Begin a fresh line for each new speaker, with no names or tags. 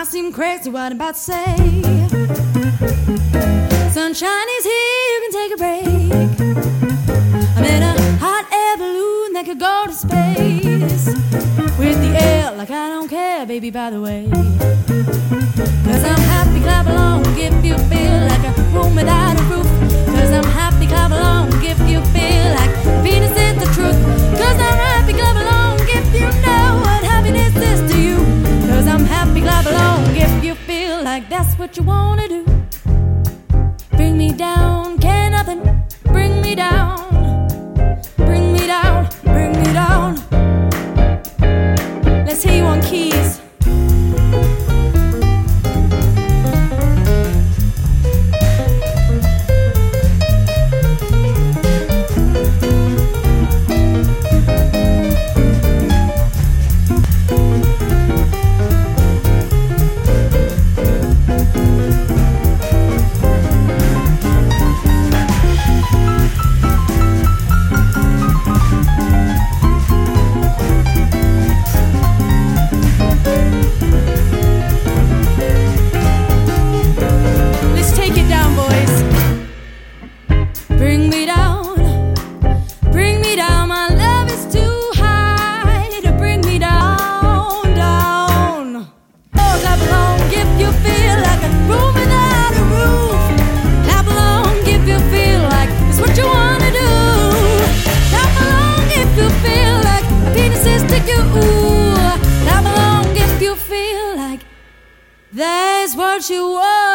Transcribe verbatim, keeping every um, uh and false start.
seem crazy what I'm about to say. Sunshine is here, you can take a break. I'm in a hot air balloon that could go to space. With the air like I don't care, baby, by the way. Cause I'm happy, clap along if you feel like a room without a roof. Cause I'm happy, clap along if you feel like Venus is the truth. Cause I'm happy, clap along if you know what happiness is to you. Cause I'm happy, clap along if you feel like that's what you wanna do. Bring me down, can nothing bring me down. Bring me down, bring me down. Let's hear you on keys. That's what you want.